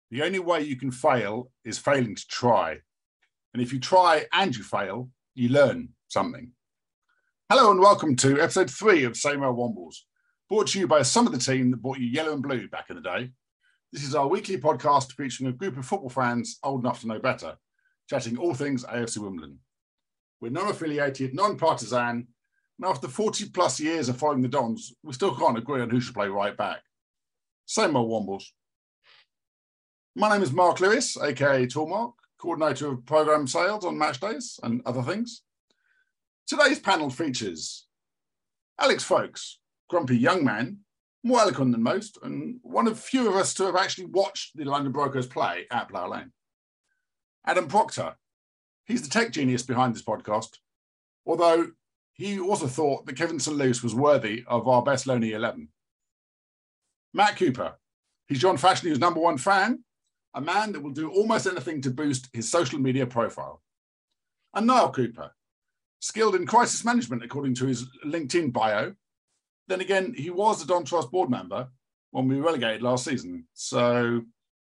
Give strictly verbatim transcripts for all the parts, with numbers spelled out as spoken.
The only way you can fail is failing to try. And if you try and you fail, you learn something. Hello and welcome to episode three of Same Old Wombles, brought to you by some of the team that brought you yellow and blue back in the day. This is our weekly podcast featuring a group of football fans old enough to know better, chatting all things A F C Wimbledon. We're non-affiliated, non-partisan, and after forty plus years of following the Dons, we still can't agree on who should play right back. Same Old Wombles. My name is Mark Lewis, aka Tall Mark, coordinator of programme sales on match days and other things. Today's panel features Alex Folkes, grumpy young man, more eloquent than most, and one of few of us to have actually watched the London Brokers play at Plough Lane. Adam Proctor, he's the tech genius behind this podcast, although he also thought that Kevin Saint Louis was worthy of our best Loney eleven. Matt Cooper, he's John Fashionu's number one fan, a man that will do almost anything to boost his social media profile. And Niall Cooper, skilled in crisis management according to his LinkedIn bio. Then again, he was a Don Trust board member when we relegated last season. So,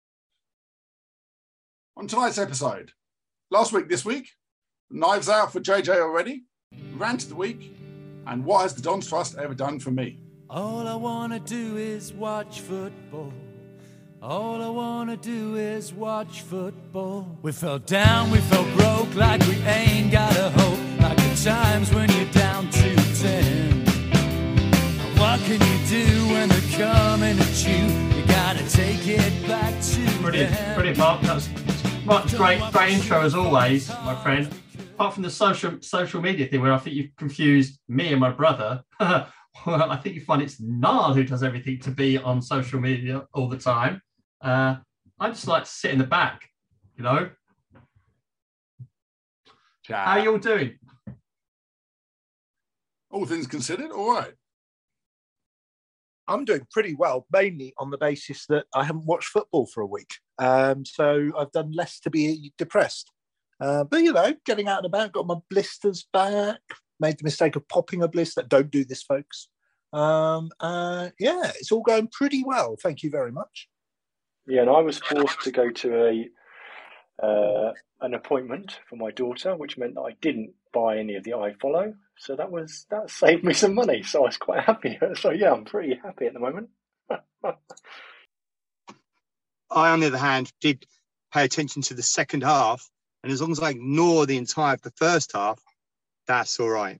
on tonight's episode, last week, this week, knives out for J J already, rant of the week, and what has the Don Trust ever done for me? All I want to do is watch football. All I want to do is watch football. We fell down, we felt broke, like we ain't got a hope. Like the times when you're down to ten. Now what can you do when they're coming at you? You gotta take it back to Brilliant, them. brilliant, Mark. That's right, great, great intro as always, my friend. Apart from the social social media thing, where I think you've confused me and my brother. Well, I think you find it's Niall who does everything to be on social media all the time. Uh, I just like to sit in the back, you know. Ciao. How are you all doing? All things considered, all right. I'm doing pretty well, mainly on the basis that I haven't watched football for a week. Um, so I've done less to be depressed. Uh, but, you know, getting out and about, got my blisters back, made the mistake of popping a blister. Don't do this, folks. Um, uh, yeah, it's all going pretty well. Thank you very much. Yeah, and I was forced to go to a uh, an appointment for my daughter, which meant that I didn't buy any of the iFollow. So that was that saved me some money. So I was quite happy. So yeah, I'm pretty happy at the moment. I, on the other hand, did pay attention to the second half, and as long as I ignore the entire of the first half, that's all right.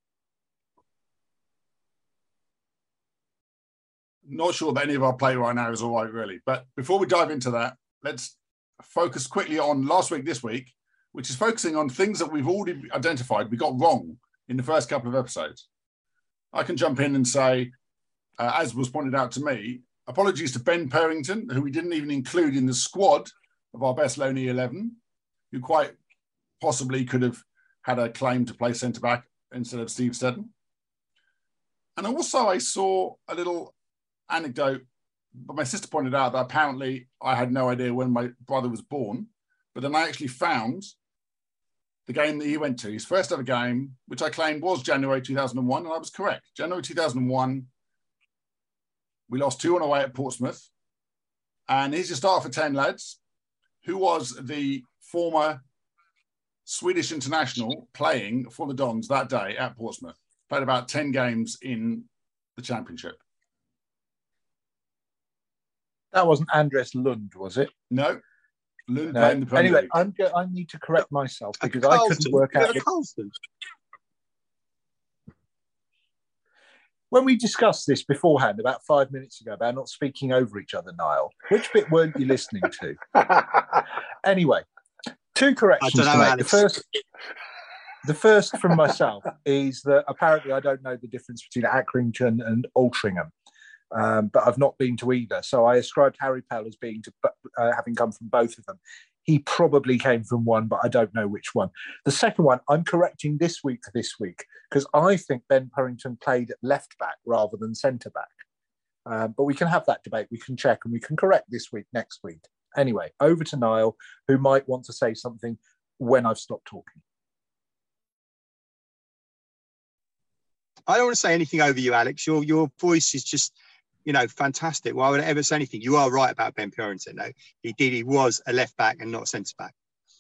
Not sure that any of our play right now is all right, really. But before we dive into that, let's focus quickly on last week, this week, which is focusing on things that we've already identified we got wrong in the first couple of episodes. I can jump in and say, uh, as was pointed out to me, apologies to Ben Purrington, who we didn't even include in the squad of our best Loney eleven, who quite possibly could have had a claim to play centre-back instead of Steve Steddon. And also I saw a little anecdote, but my sister pointed out that apparently I had no idea when my brother was born, but then I actually found the game that he went to, his first ever game, which I claimed was January two thousand one, and I was correct. January two thousand one, we lost two one away at Portsmouth. And here's your start for ten, lads. Who was the former Swedish international playing for the Dons that day at Portsmouth? Played about ten games in the Championship. That wasn't Andres Lund, was it? No. Lund No. played in the Premier Anyway, League. I'm go- I need to correct myself A because I couldn't Carlton. work out. A The- Carlton. when we discussed this beforehand, about five minutes ago, about not speaking over each other, Niall, which bit weren't you listening to? Anyway, two corrections I don't to know, make. The Alex. first, the first from myself is that apparently I don't know the difference between Accrington and Altrincham. Um, but I've not been to either. So I ascribed Harry Pell as being to uh, having come from both of them. He probably came from one, but I don't know which one. The second one, I'm correcting this week to this week because I think Ben Purrington played at left back rather than centre back. Um, but we can have that debate. We can check and we can correct this week, next week. Anyway, over to Niall, who might want to say something when I've stopped talking. I don't want to say anything over you, Alex. Your your voice is just you know, fantastic. Why would I ever say anything? You are right about Ben Purrington, though. He did. He was a left back and not a centre back.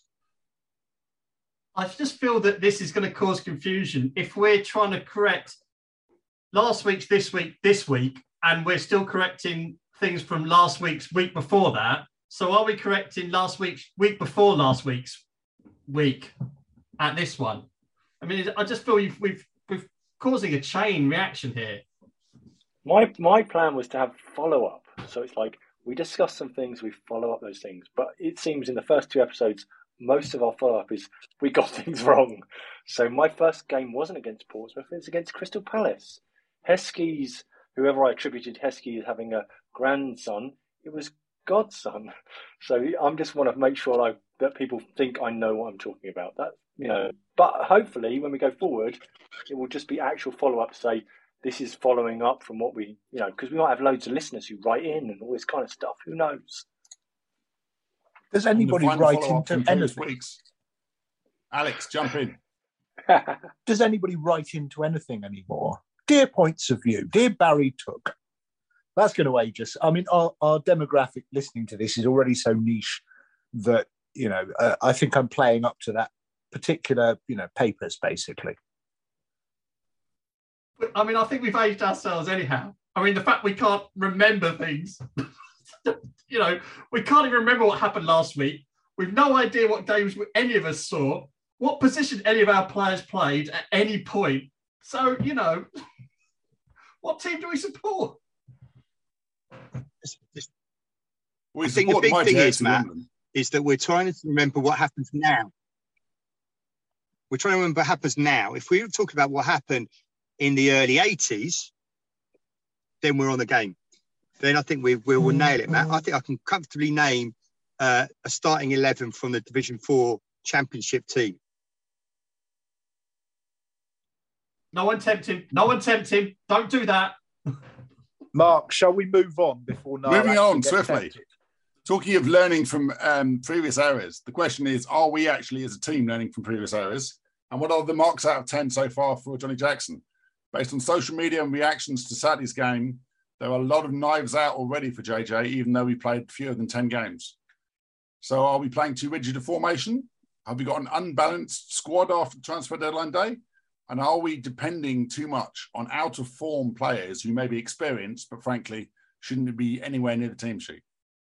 I just feel that this is going to cause confusion if we're trying to correct last week's this week, this week, and we're still correcting things from last week's week before that. So are we correcting last week's week before last week's week at this one? I mean, I just feel we've we've, we've causing a chain reaction here. My my plan was to have follow up. So it's like we discuss some things, we follow up those things. But it seems in the first two episodes, most of our follow up is we got things wrong. So my first game wasn't against Portsmouth, it was against Crystal Palace. Heskey's, whoever I attributed Heskey as having a grandson, it was godson. So I just want to make sure I, that people think I know what I'm talking about. That, you know, but hopefully when we go forward, it will just be actual follow up. Say this is following up from what we, you know, because we might have loads of listeners who write in and all this kind of stuff. Who knows? Does anybody write into anything? Weeks. Alex, jump in. Does anybody write into anything anymore? Dear points of view, dear Barry Took. That's going to age us. I mean, our, our demographic listening to this is already so niche that, you know, uh, I think I'm playing up to that particular, you know, papers, basically. I mean, I think we've aged ourselves anyhow. I mean, the fact we can't remember things, you know, we can't even remember what happened last week. We've no idea what games any of us saw, what position any of our players played at any point. So, you know, what team do we support? We I think the big thing is, Matt, is that we're trying to remember what happens now. We're trying to remember what happens now. If we were talking about what happened in the early eighties, then we're on the game. Then I think we, we will nail it, Matt. I think I can comfortably name uh, a starting eleven from the Division Four Championship team. No one tempt him. No one tempt him. Don't do that. Mark, shall we move on before now? Moving on swiftly. Tempted? Talking of learning from um, previous errors, the question is, are we actually as a team learning from previous errors? And what are the marks out of ten so far for Johnny Jackson? Based on social media and reactions to Saturday's game, there are a lot of knives out already for J J, even though we played fewer than ten games. So are we playing too rigid a formation? Have we got an unbalanced squad after transfer deadline day? And are we depending too much on out-of-form players who may be experienced, but frankly, shouldn't be anywhere near the team sheet?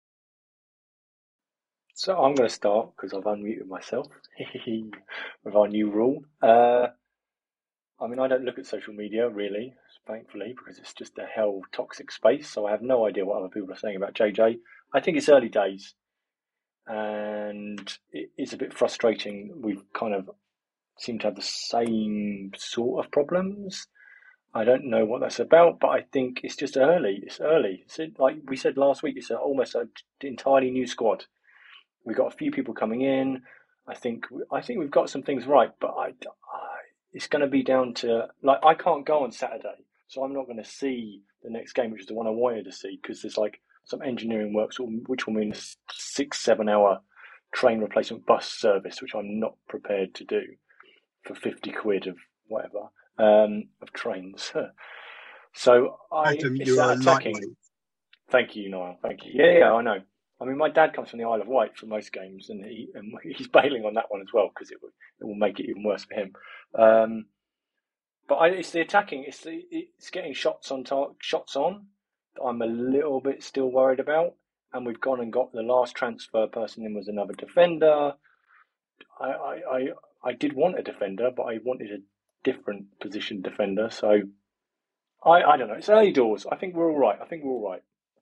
So I'm going to start because I've unmuted myself with our new rule. Uh, I mean, I don't look at social media really, thankfully, because it's just a hell toxic space. So I have no idea what other people are saying about J J. I think it's early days, and it's a bit frustrating. We've kind of seem to have the same sort of problems. I don't know what that's about, but I think it's just early. It's early. It's like we said last week, it's a, almost an entirely new squad. We've got a few people coming in. I think I think we've got some things right, but I, I it's going to be down to, like, I can't go on Saturday, so I'm not going to see the next game, which is the one I wanted to see, because there's like some engineering works, which will mean a six, seven hour train replacement bus service, which I'm not prepared to do for fifty quid of whatever, um, of trains. So I, Adam, it's you are that attacking. Thank you, Niall. Thank you. Yeah, yeah, I know. I mean, my dad comes from the Isle of Wight for most games, and he and he's bailing on that one as well because it will it will make it even worse for him. Um, but I, it's the attacking. It's the it's getting shots on tar- shots on that I'm a little bit still worried about. And we've gone and got the last transfer person in was another defender. I I. I I did want a defender, but I wanted a different position defender. So I, I don't know. It's early doors. I think we're all right. I think we're all right.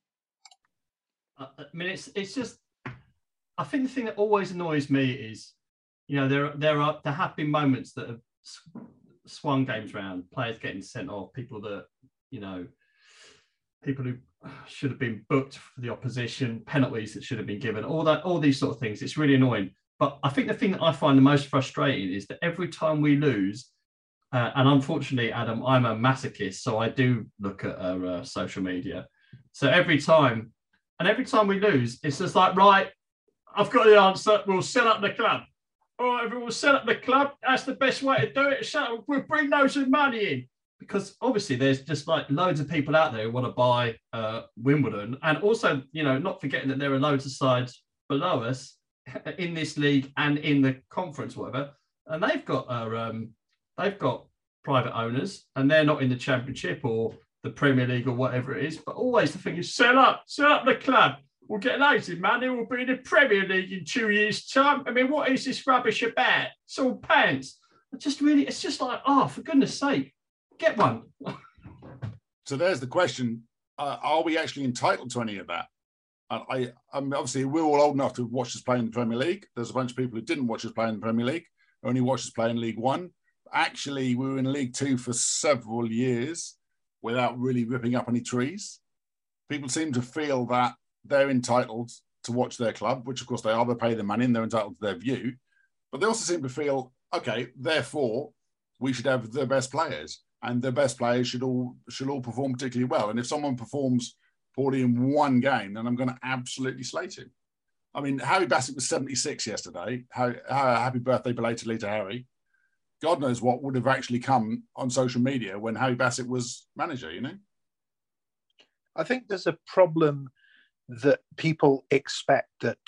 I mean, it's it's just. I think the thing that always annoys me is, you know, there there are there have been moments that have swung games around, players getting sent off, people that, you know, people who should have been booked for the opposition, penalties that should have been given, all that, all these sort of things. It's really annoying. But I think the thing that I find the most frustrating is that every time we lose, uh, and unfortunately, Adam, I'm a masochist, so I do look at uh, uh, social media. So every time, and every time we lose, it's just like, right, I've got the answer. We'll set up the club. All right, everyone will set up the club. That's the best way to do it. So we'll bring those with money in. because obviously there's just like loads of people out there who want to buy uh, Wimbledon, and also, you know, not forgetting that there are loads of sides below us in this league and in the conference, whatever, and they've got uh, um, they've got private owners, and they're not in the Championship or the Premier League or whatever it is. But always the thing is, sell up, sell up the club. We'll get lazy, man. It will be in the Premier League in two years' time. I mean, what is this rubbish about? It's all pants. It just really, it's just like, oh, for goodness sake, get one. So there's the question: uh, are we actually entitled to any of that? I, I, I mean, obviously, we're all old enough to watch us play in the Premier League. There's a bunch of people who didn't watch us play in the Premier League, only watched us play in League One. Actually, we were in League Two for several years without really ripping up any trees. People seem to feel that they're entitled to watch their club, which of course they are. They pay the money and they're entitled to their view. But they also seem to feel, okay, therefore, we should have the best players, and the best players should all should all perform particularly well. And if someone performs poorly in one game, then I'm going to absolutely slate him. I mean, Harry Bassett was seventy-six yesterday. How, how, happy birthday belatedly to Harry. God knows what would have actually come on social media when Harry Bassett was manager, you know? I think there's a problem that people expect that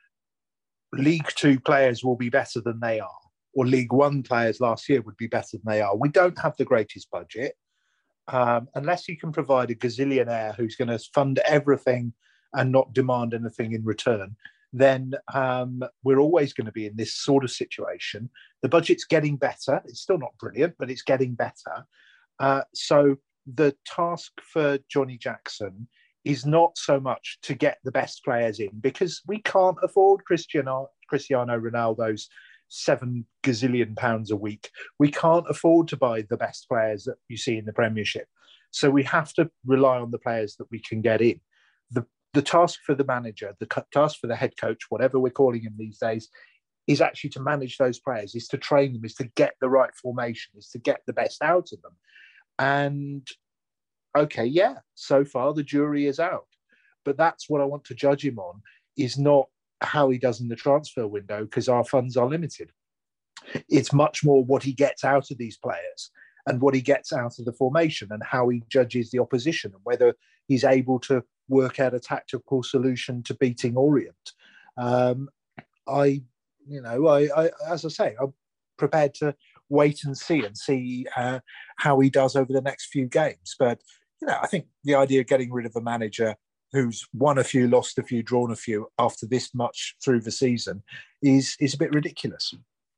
League Two players will be better than they are, or League One players last year would be better than they are. We don't have the greatest budget. Um, unless you can provide a gazillionaire who's going to fund everything and not demand anything in return, then um, we're always going to be in this sort of situation. The budget's getting better. It's still not brilliant, but it's getting better. Uh, so the task for Johnny Jackson is not so much to get the best players in, because we can't afford Cristiano, Cristiano Ronaldo's seven gazillion pounds a week. We can't afford to buy the best players that you see in the Premiership. So we have to rely on the players that we can get in. The the task for the manager, the task for the head coach, whatever we're calling him these days, is actually to manage those players, is to train them, is to get the right formation, is to get the best out of them. And okay, yeah, so far the jury is out. But that's what I want to judge him on, is not how he does in the transfer window, because our funds are limited. It's much more what he gets out of these players and what he gets out of the formation, and how he judges the opposition, and whether he's able to work out a tactical solution to beating Orient. Um, I, you know, I, I, as I say, I'm prepared to wait and see and see uh, how he does over the next few games. But, you know, I think the idea of getting rid of a manager who's won a few, lost a few, drawn a few after this much through the season is is a bit ridiculous.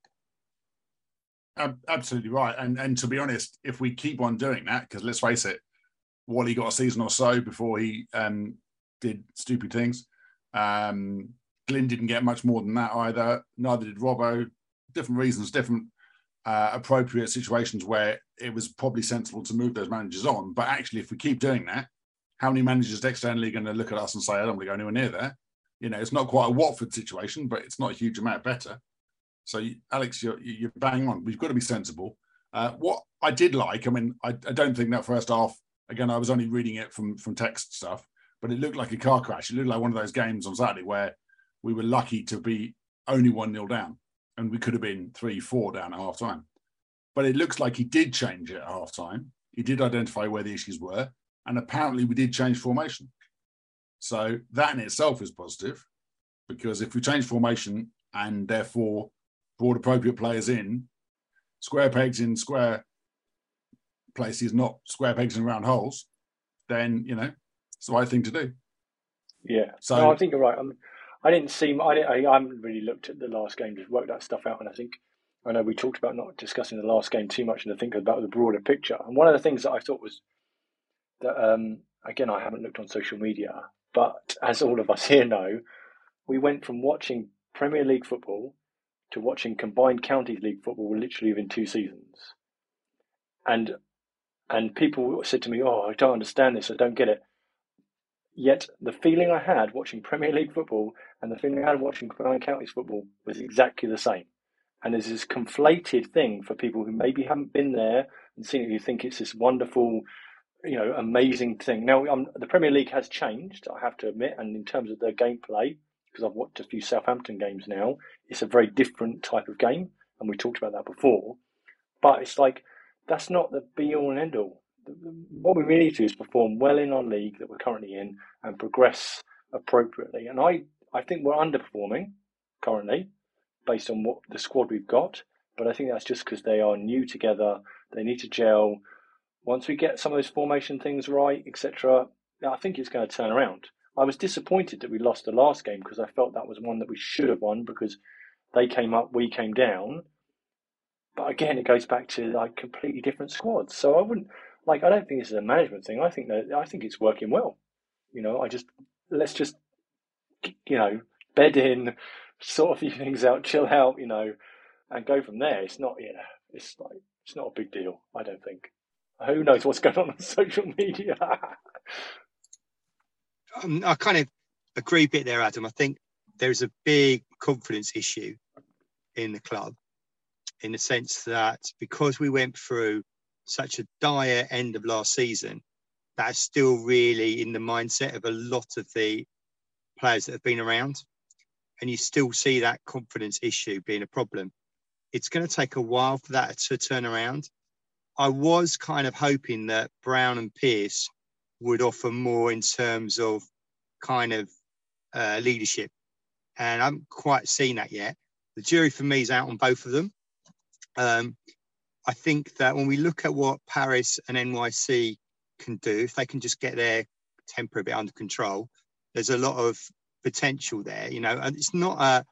Absolutely right. And and to be honest, if we keep on doing that, because let's face it, Wally got a season or so before he um, did stupid things. Um, Glyn didn't get much more than that either. Neither did Robbo. Different reasons, different uh, appropriate situations where it was probably sensible to move those managers on. But actually, if we keep doing that, how many managers externally are going to look at us and say, I don't want to go anywhere near there? You know, it's not quite a Watford situation, but it's not a huge amount better. So, Alex, you're, you're bang on. We've got to be sensible. Uh, what I did like, I mean, I, I don't think that first half, again, I was only reading it from, from text stuff, but it looked like a car crash. It looked like one of those games on Saturday where we were lucky to be only one nil down, and we could have been three four down at half time. But it looks like he did change it at half time. He did identify where the issues were, and apparently we did change formation. So that in itself is positive, because if we change formation and therefore brought appropriate players in, square pegs in square places, not square pegs in round holes, then, you know, it's the right thing to do. Yeah. So no, I think you're right. I'm, I didn't see, I, didn't, I haven't really looked at the last game, just worked that stuff out. And I think, I know we talked about not discussing the last game too much and to think about the broader picture. And one of the things that I thought was that, um, again, I haven't looked on social media, but as all of us here know, we went from watching Premier League football to watching combined counties league football literally within two seasons. And and people said to me, oh, I don't understand this, I don't get it. Yet the feeling I had watching Premier League football and the feeling I had watching combined counties football was exactly the same. And there's this conflated thing for people who maybe haven't been there and seen it, who think it's this wonderful, you know, amazing thing. Now, um, the Premier League has changed, I have to admit, and in terms of their gameplay, because I've watched a few Southampton games now, it's a very different type of game, and we talked about that before. But it's like that's not the be all and end all. What we really need to do is perform well in our league that we're currently in and progress appropriately. And I, I think we're underperforming currently based on what the squad we've got. But I think that's just because they are new together. They need to gel. Once we get some of those formation things right, et cetera, I think it's going to turn around. I was disappointed that we lost the last game because I felt that was one that we should have won because they came up, we came down. But again, it goes back to like completely different squads. So I wouldn't like. I don't think this is a management thing. I think that I think it's working well. You know, I just let's just you know bed in, sort a few things out, chill out. You know, and go from there. It's not yeah. It's like it's not a big deal. I don't think. Who knows what's going on on social media? um, I kind of agree a bit there, Adam. I think there's a big confidence issue in the club, in the sense that because we went through such a dire end of last season, that's still really in the mindset of a lot of the players that have been around. And you still see that confidence issue being a problem. It's going to take a while for that to turn around. I was kind of hoping that Brown and Pearce would offer more in terms of kind of uh, leadership. And I haven't quite seen that yet. The jury for me is out on both of them. Um, I think that when we look at what Paris and N Y C can do, if they can just get their temper a bit under control, there's a lot of potential there, you know, and it's not a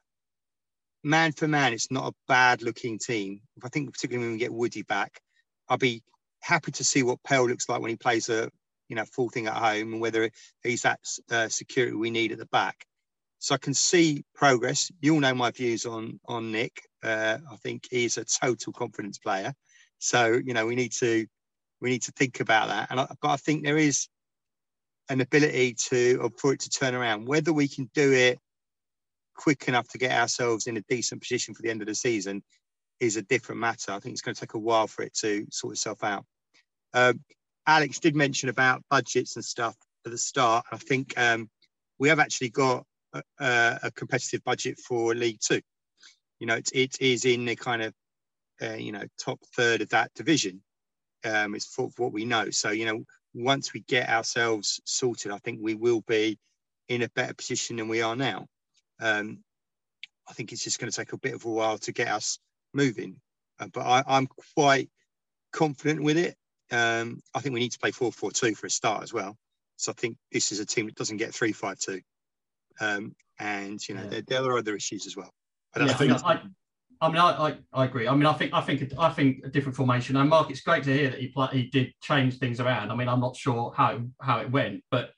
man for man, it's not a bad looking team. I think particularly when we get Woody back, I'll be happy to see what Pell looks like when he plays a, you know, full thing at home and whether he's that uh, security we need at the back. So I can see progress. You all know my views on on Nick. Uh, I think he's a total confidence player. So, you know, we need to we need to think about that. And I, but I think there is an ability to for it to turn around. Whether we can do it quick enough to get ourselves in a decent position for the end of the season is a different matter. I think it's going to take a while for it to sort itself out. Um, Alex did mention about budgets and stuff at the start. I think um, we have actually got a, a competitive budget for League Two. You know, it, it is in the kind of, uh, you know, top third of that division. Um, it's for, for what we know. So, you know, once we get ourselves sorted, I think we will be in a better position than we are now. Um, I think it's just going to take a bit of a while to get us moving, uh, but I, I'm quite confident with it. Um, I think we need to play four four two for a start as well. So I think this is a team that doesn't get three five two. Um, and, you know, yeah. there, there are other issues as well. But yeah, I think I, I mean, I, I, I agree. I mean, I think I think I think a different formation. And Mark, it's great to hear that he play, he did change things around. I mean, I'm not sure how how it went, but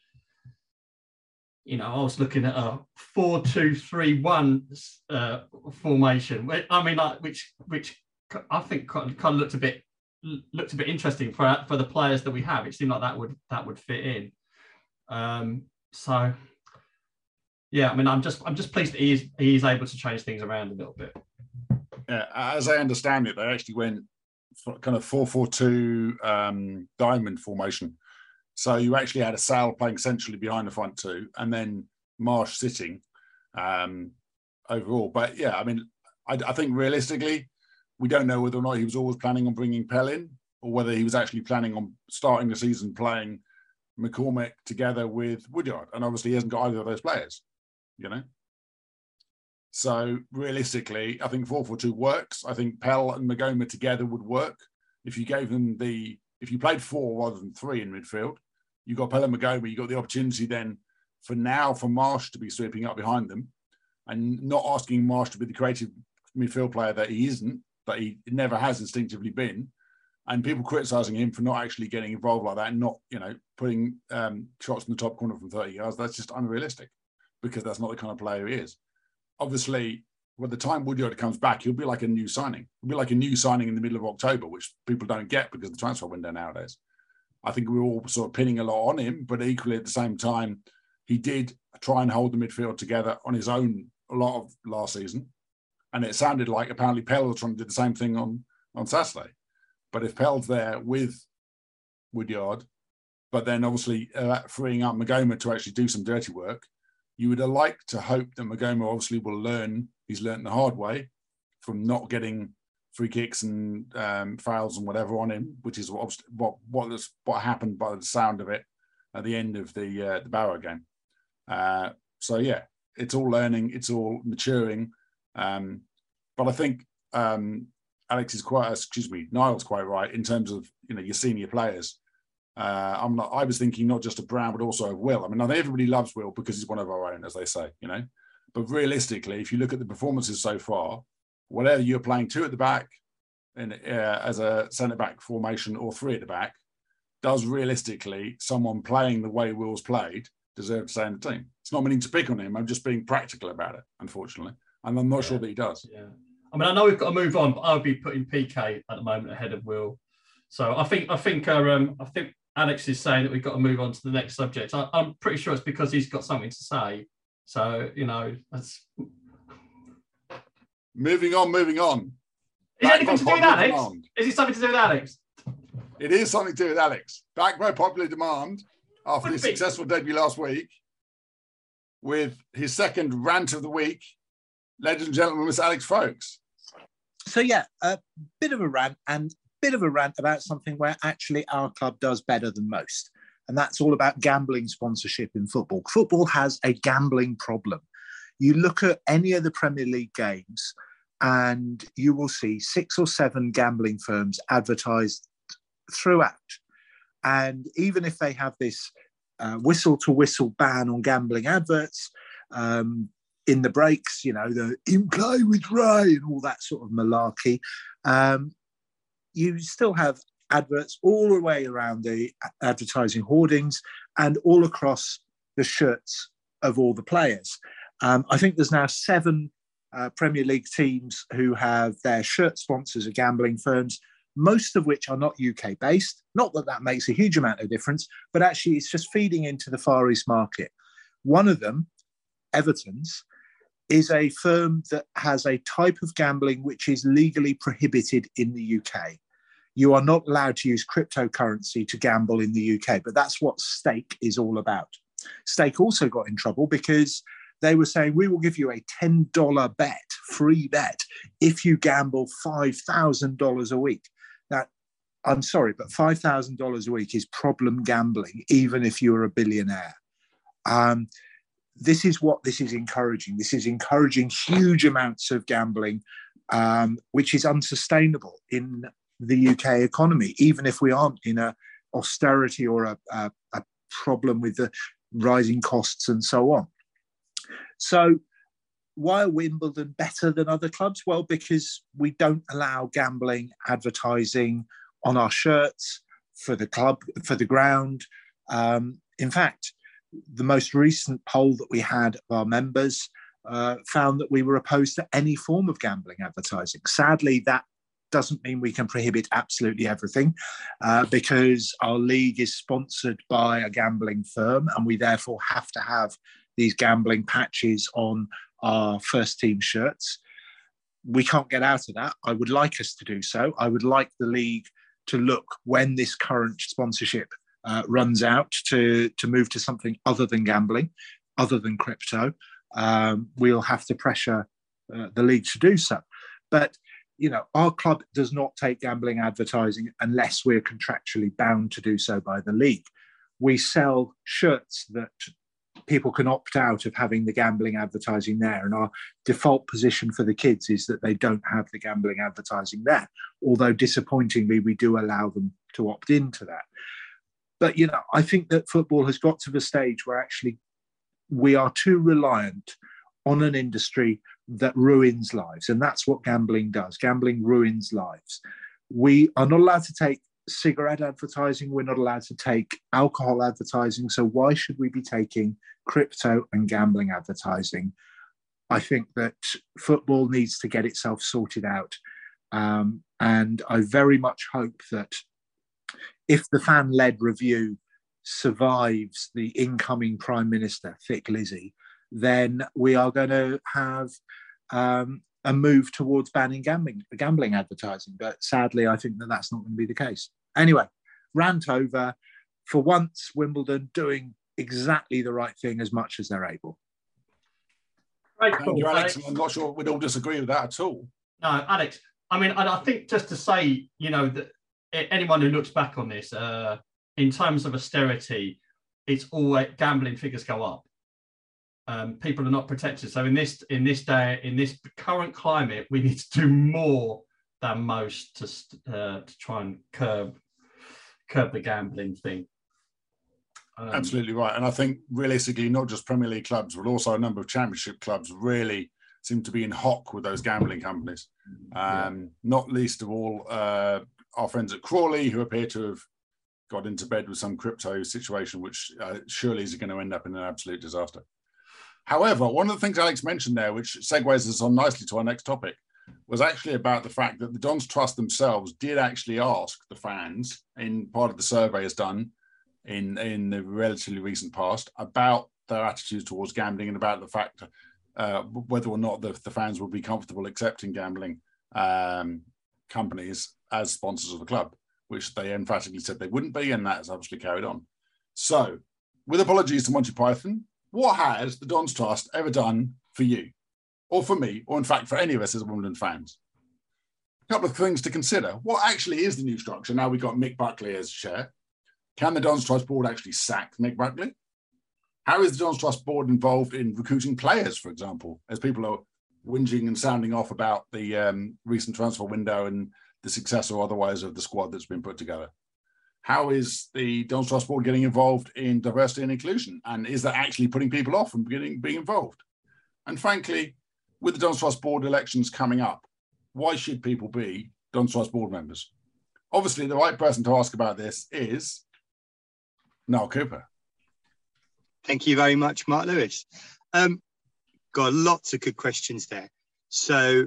you know, I was looking at a four two three one uh, formation. I mean, like, which which I think kind of looked a bit looked a bit interesting for for the players that we have. It seemed like that would that would fit in. Um, so. Yeah, I mean, I'm just I'm just pleased that he's he's able to change things around a little bit. Yeah, as I understand it, they actually went for kind of four four two um, diamond formation. So you actually had a Sal playing centrally behind the front two, and then Marsh sitting um, overall. But yeah, I mean, I, I think realistically, we don't know whether or not he was always planning on bringing Pell in, or whether he was actually planning on starting the season playing McCormick together with Woodyard, and obviously he hasn't got either of those players. You know, so realistically, I think four four two works. I think Pell and Magoma together would work. If you gave them the, if you played four rather than three in midfield, you got Pell and Magoma, you got the opportunity then for now for Marsh to be sweeping up behind them and not asking Marsh to be the creative midfield player that he isn't, that he never has instinctively been. And people criticising him for not actually getting involved like that and not, you know, putting um, shots in the top corner from thirty yards. That's just unrealistic, because that's not the kind of player he is. Obviously, by the time Woodyard comes back, he'll be like a new signing. He'll be like a new signing in the middle of October, which people don't get because of the transfer window nowadays. I think we're all sort of pinning a lot on him, but equally at the same time, he did try and hold the midfield together on his own a lot of last season. And it sounded like apparently Pell was trying to do the same thing on, on Saturday. But if Pell's there with Woodyard, but then obviously uh, freeing up Magoma to actually do some dirty work, you would have liked to hope that Magoma obviously will learn, he's learned the hard way from not getting free kicks and um, fouls and whatever on him, which is what what what, was, what happened by the sound of it at the end of the uh, the Barrow game. Uh, so yeah, it's all learning, it's all maturing. Um, but I think um, Alex is quite, excuse me, Niall's quite right in terms of, you know, your senior players. Uh, I'm not. I was thinking not just of Brown, but also of Will. I mean, I think everybody loves Will because he's one of our own, as they say, you know. But realistically, if you look at the performances so far, whatever you're playing two at the back, in uh, as a centre back formation, or three at the back, does realistically someone playing the way Will's played deserve to stay in the team? It's not meaning to pick on him. I'm just being practical about it, unfortunately, and I'm not yeah. sure that he does. Yeah. I mean, I know we've got to move on, but I would be putting P K at the moment ahead of Will. So I think I think our, um, I think Alex is saying that we've got to move on to the next subject. I, I'm pretty sure it's because he's got something to say. So, you know, that's... Moving on, moving on. Is it anything to do with Alex? Demand. Is it something to do with Alex? It is something to do with Alex. Back by popular demand, after his successful debut last week, with his second rant of the week, ladies and gentlemen, Mister Alex Folkes. So, yeah, a bit of a rant, and bit of a rant about something where actually our club does better than most. And that's all about gambling sponsorship in football. Football has a gambling problem. You look at any of the Premier League games and you will see six or seven gambling firms advertised throughout. And even if they have this uh, whistle-to-whistle ban on gambling adverts, um, in the breaks, you know, the in play with Ray and all that sort of malarkey, um, you still have adverts all the way around the advertising hoardings and all across the shirts of all the players. Um, I think there's now seven uh, Premier League teams who have their shirt sponsors are gambling firms, most of which are not U K based. Not that that makes a huge amount of difference, but actually it's just feeding into the Far East market. One of them, Everton's, is a firm that has a type of gambling which is legally prohibited in the U K. You are not allowed to use cryptocurrency to gamble in the U K, but that's what Stake is all about. Stake also got in trouble because they were saying, we will give you a ten dollars bet, free bet, if you gamble five thousand dollars a week. Now, I'm sorry, but five thousand dollars a week is problem gambling, even if you're a billionaire. Um, this is what this is encouraging. This is encouraging huge amounts of gambling, um, which is unsustainable in the U K economy, even if we aren't in a austerity or a, a, a problem with the rising costs and so on. So why are Wimbledon better than other clubs? Well, because we don't allow gambling advertising on our shirts, for the club, for the ground. Um, in fact, the most recent poll that we had of our members uh, found that we were opposed to any form of gambling advertising. Sadly, that doesn't mean we can prohibit absolutely everything uh, because our league is sponsored by a gambling firm and we therefore have to have these gambling patches on our first team shirts. We can't get out of that. I would like us to do so. I would like the league to look when this current sponsorship uh, runs out to, to move to something other than gambling, other than crypto. Um, we'll have to pressure uh, the league to do so. But you know, our club does not take gambling advertising unless we're contractually bound to do so by the league. We sell shirts that people can opt out of having the gambling advertising there. And our default position for the kids is that they don't have the gambling advertising there. Although disappointingly, we do allow them to opt into that. But, you know, I think that football has got to the stage where actually we are too reliant on an industry that ruins lives. And that's what gambling does. Gambling ruins lives. We are not allowed to take cigarette advertising. We're not allowed to take alcohol advertising. So why should we be taking crypto and gambling advertising? I think that football needs to get itself sorted out. Um, and I very much hope that if the fan-led review survives the incoming Prime Minister, Thick Lizzie, then we are going to have um, a move towards banning gambling, gambling advertising. But sadly, I think that that's not going to be the case. Anyway, rant over. For once, Wimbledon doing exactly the right thing as much as they're able. Right, Thank you, Alex. I'm not sure we'd all disagree with that at all. No, Alex, I mean, and I think just to say, you know, that anyone who looks back on this, uh, in terms of austerity, it's always gambling figures go up. Um, people are not protected. So in this in this day, in this current climate, we need to do more than most to uh, to try and curb curb the gambling thing. Um, Absolutely right. And I think realistically, not just Premier League clubs, but also a number of Championship clubs really seem to be in hock with those gambling companies. Um, yeah. Not least of all, uh, our friends at Crawley, who appear to have got into bed with some crypto situation, which uh, surely is going to end up in an absolute disaster. However, one of the things Alex mentioned there, which segues us on nicely to our next topic, was actually about the fact that the Don's Trust themselves did actually ask the fans, in part of the survey is done in, in the relatively recent past, about their attitudes towards gambling and about the fact uh, whether or not the, the fans would be comfortable accepting gambling um, companies as sponsors of the club, which they emphatically said they wouldn't be, and that has obviously carried on. So, with apologies to Monty Python, what has the Don's Trust ever done for you, or for me, or in fact for any of us as Wimbledon fans? A couple of things to consider. What actually is the new structure? Now we've got Mick Buckley as chair. Can the Don's Trust board actually sack Mick Buckley? How is the Don's Trust board involved in recruiting players, for example, as people are whinging and sounding off about the um, recent transfer window and the success or otherwise of the squad that's been put together? How is the Don's Trust board getting involved in diversity and inclusion? And is that actually putting people off from beginning, being involved? And frankly, with the Don's Trust board elections coming up, why should people be Don's Trust board members? Obviously, the right person to ask about this is Niall Cooper. Thank you very much, Mark Lewis. Um, got lots of good questions there. So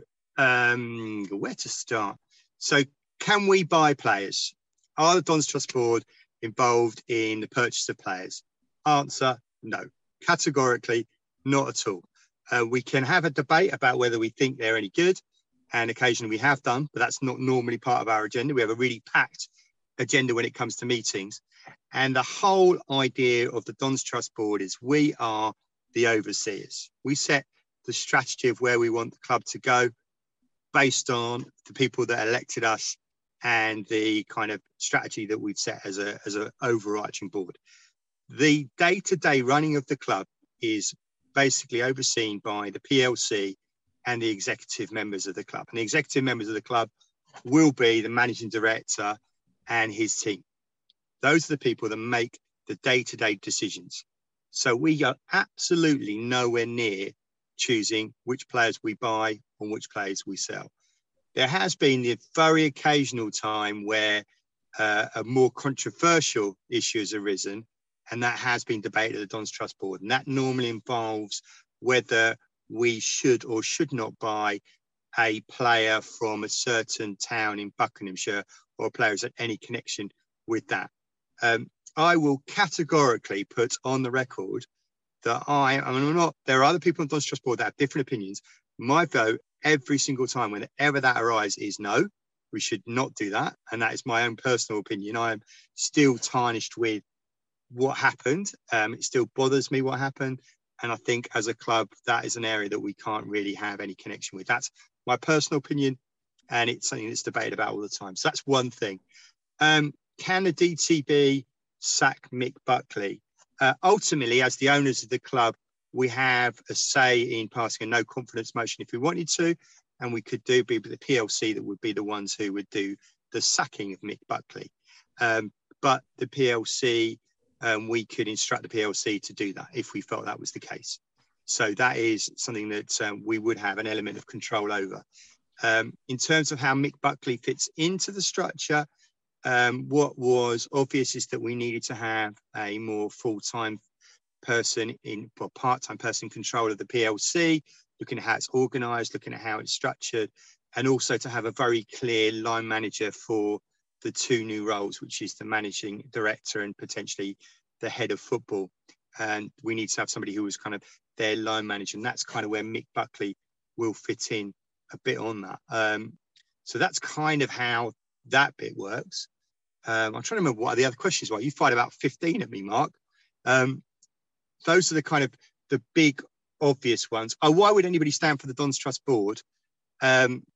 um, where to start? So can we buy players? Are the Don's Trust board involved in the purchase of players? Answer, no. Categorically, not at all. Uh, we can have a debate about whether we think they're any good, and occasionally we have done, but that's not normally part of our agenda. We have a really packed agenda when it comes to meetings. And the whole idea of the Don's Trust board is we are the overseers. We set the strategy of where we want the club to go based on the people that elected us and the kind of strategy that we've set as a as an overarching board. The day-to-day running of the club is basically overseen by the P L C and the executive members of the club. And the executive members of the club will be the managing director and his team. Those are the people that make the day-to-day decisions. So we are absolutely nowhere near choosing which players we buy and which players we sell. There has been the very occasional time where uh, a more controversial issue has arisen, and that has been debated at the Don's Trust board. And that normally involves whether we should or should not buy a player from a certain town in Buckinghamshire or a player who's had any connection with that. Um, I will categorically put on the record that I, I mean, I'm not, there are other people on the Don's Trust board that have different opinions. My vote every single time, whenever that arises, is no, we should not do that. And that is my own personal opinion. I am still tarnished with what happened. Um, it still bothers me what happened. And I think as a club, that is an area that we can't really have any connection with. That's my personal opinion. And it's something that's debated about all the time. So that's one thing. Um, can the D T B sack Mick Buckley? Uh, ultimately, as the owners of the club, we have a say in passing a no confidence motion if we wanted to, and we could do be the P L C that would be the ones who would do the sacking of Mick Buckley. Um, but the P L C, um, we could instruct the P L C to do that if we felt that was the case. So that is something that um, we would have an element of control over. Um, in terms of how Mick Buckley fits into the structure, um, what was obvious is that we needed to have a more full-time person in, well, part-time person in control of the P L C, looking at how it's organised, looking at how it's structured, and also to have a very clear line manager for the two new roles, which is the managing director and potentially the head of football. And we need to have somebody who was kind of their line manager, and that's kind of where Mick Buckley will fit in a bit on that. Um, so that's kind of how that bit works. Um, I'm trying to remember what the other questions were. You fired about fifteen at me, Mark. Um, those are the kind of the big obvious ones. Oh, why would anybody stand for the Don's Trust board? Um,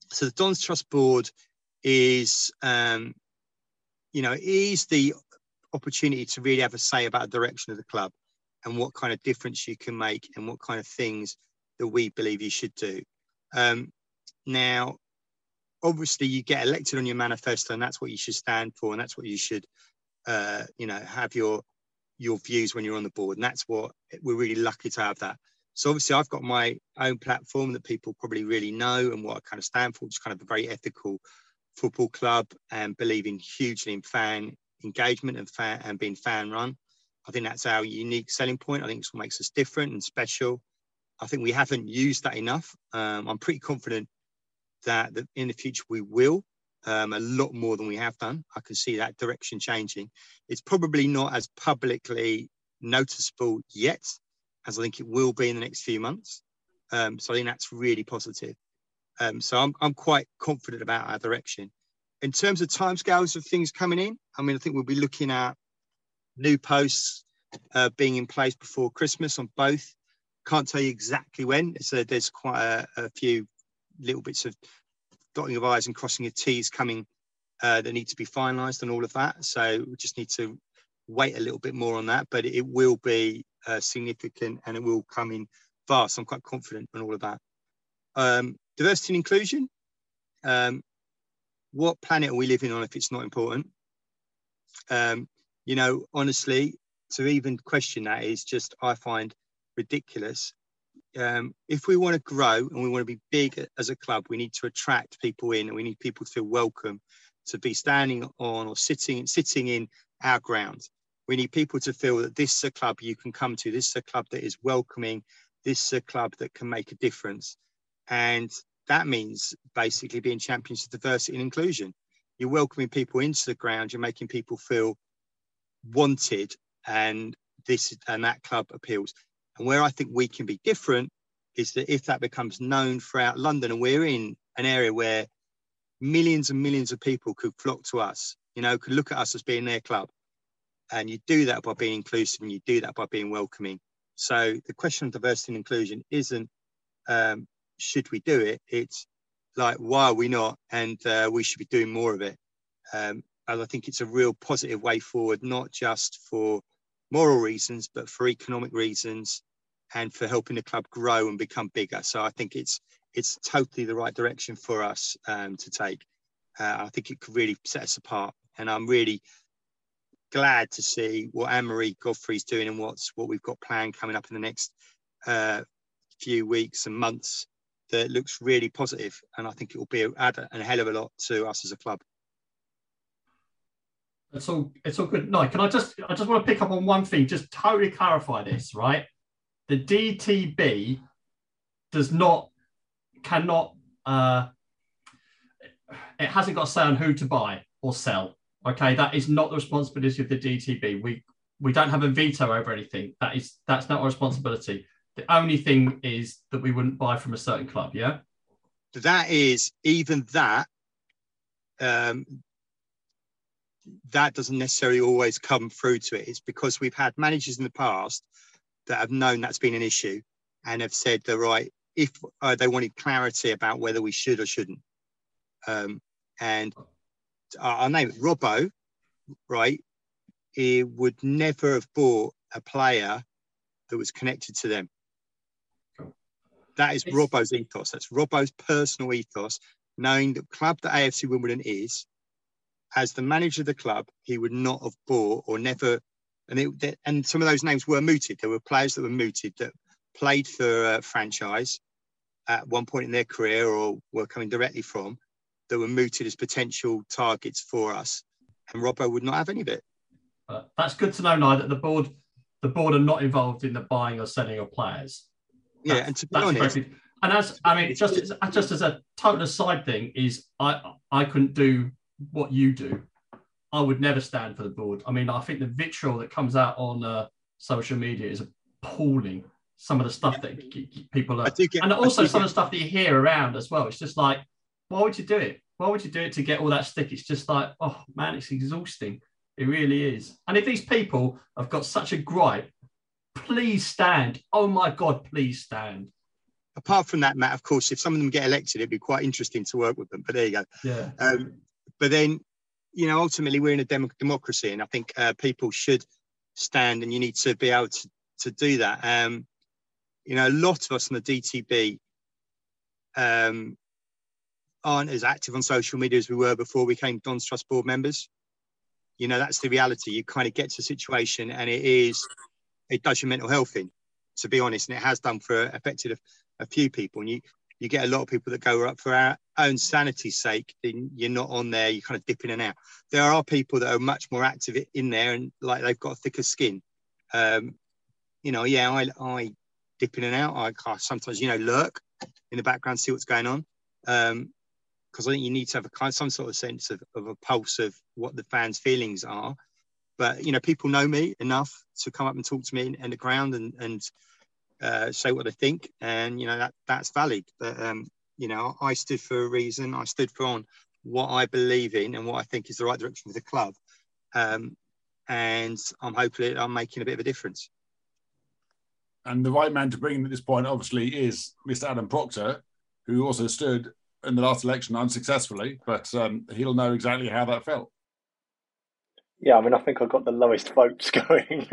so the Don's Trust Board is, um, you know, is the opportunity to really have a say about the direction of the club and what kind of difference you can make and what kind of things that we believe you should do. Um, now, obviously, you get elected on your manifesto, and that's what you should stand for, and that's what you should, uh, you know, have your your views when you're on the board, and that's what we're really lucky to have that. So obviously, I've got my own platform that people probably really know and what I kind of stand for, which is kind of a very ethical football club and believing hugely in fan engagement and fan and being fan run. I think that's our unique selling point. I think it's what makes us different and special. I think we haven't used that enough. Um, I'm pretty confident that, that in the future we will, um, a lot more than we have done. I can see that direction changing. It's probably not as publicly noticeable yet, as I think it will be in the next few months. Um, so I think that's really positive. Um, so I'm, I'm quite confident about our direction. In terms of timescales of things coming in, I mean, I think we'll be looking at new posts uh, being in place before Christmas on both. Can't tell you exactly when. So there's quite a, a few little bits of dotting of I's and crossing of T's coming uh, that need to be finalised and all of that. So we just need to wait a little bit more on that, but it will be uh, significant and it will come in fast. I'm quite confident on all of that. Um, diversity and inclusion. Um, what planet are we living on if it's not important? Um, you know, honestly, to even question that is just, I find, ridiculous. Um, if we want to grow and we want to be big as a club, we need to attract people in and we need people to feel welcome to be standing on or sitting sitting in our ground. We need people to feel that this is a club you can come to. This is a club that is welcoming. This is a club that can make a difference. And that means basically being champions of diversity and inclusion. You're welcoming people into the ground. You're making people feel wanted, and this and that club appeals. And where I think we can be different is that if that becomes known throughout London, and we're in an area where millions and millions of people could flock to us, you know, could look at us as being their club. And you do that by being inclusive, and you do that by being welcoming. So the question of diversity and inclusion isn't, um, should we do it? It's like, why are we not? And uh, we should be doing more of it. Um, and I think it's a real positive way forward, not just for moral reasons, but for economic reasons and for helping the club grow and become bigger. So I think it's it's totally the right direction for us um, to take. Uh, I think it could really set us apart. And I'm really glad to see what Anne-Marie Godfrey's doing and what's what we've got planned coming up in the next uh, few weeks and months that looks really positive. And I think it will be add a, a hell of a lot to us as a club. It's all it's all good. No, can I just I just want to pick up on one thing, just totally clarify this, right? The D T B does not cannot uh it hasn't got a say on who to buy or sell. Okay, that is not the responsibility of the D T B. We we don't have a veto over anything. That is that's not our responsibility. The only thing is that we wouldn't buy from a certain club, yeah? That is, even that, um, that doesn't necessarily always come through to it. It's because we've had managers in the past that have known that's been an issue and have said, they're right, if uh, they wanted clarity about whether we should or shouldn't. Um, and I'll name it, Robbo, right, he would never have bought a player that was connected to them. That is Robbo's ethos. That's Robbo's personal ethos, knowing the club that A F C Wimbledon is, as the manager of the club, he would not have bought or never, and it, and some of those names were mooted. There were players that were mooted that played for a franchise at one point in their career or were coming directly from, that were mooted as potential targets for us, and Robbo would not have any of it. Uh, that's good to know, Nye, that the board, the board are not involved in the buying or selling of players. Yeah, and to be honest, and as I mean, just as, just as a total aside thing is, I I couldn't do what you do. I would never stand for the board. I mean, I think the vitriol that comes out on uh, social media is appalling. Some of the stuff that people are, get, and also some get. of the stuff that you hear around as well. It's just like, why would you do it? Why would you do it to get all that stick? It's just like, oh man, it's exhausting. It really is. And if these people have got such a gripe, please stand. Oh my God, please stand. apart from that, Matt, of course, if some of them get elected, it'd be quite interesting to work with them. But there you go. Yeah. Um, but then, you know, ultimately, we're in a dem- democracy, and I think uh, people should stand, and you need to be able to, to do that. Um, you know, a lot of us in the D T B um, aren't as active on social media as we were before we became Don's Trust board members. You know, that's the reality. You kind of get to a situation, and it is, it does your mental health in, to be honest, and it has done for affected a, a few people. And you, you get a lot of people that go up for our own sanity's sake. Then you're not on there. You kind of dip in and out. There are people that are much more active in there, and like they've got a thicker skin. Um, you know, yeah, I, I dip in and out. I, I sometimes, you know, lurk in the background, see what's going on. Um, because I think you need to have a kind, some sort of sense of, of a pulse of what the fans' feelings are. But, you know, people know me enough to come up and talk to me in, in the ground and, and uh, say what they think. And, you know, that that's valid. But, um, you know, I stood for a reason. I stood for on what I believe in and what I think is the right direction for the club. Um, and I'm hopefully I'm making a bit of a difference. And the right man to bring in at this point, obviously, is Mister Adam Proctor, who also stood in the last election unsuccessfully, but um, he'll know exactly how that felt. Yeah, I mean, I think I got the lowest votes going,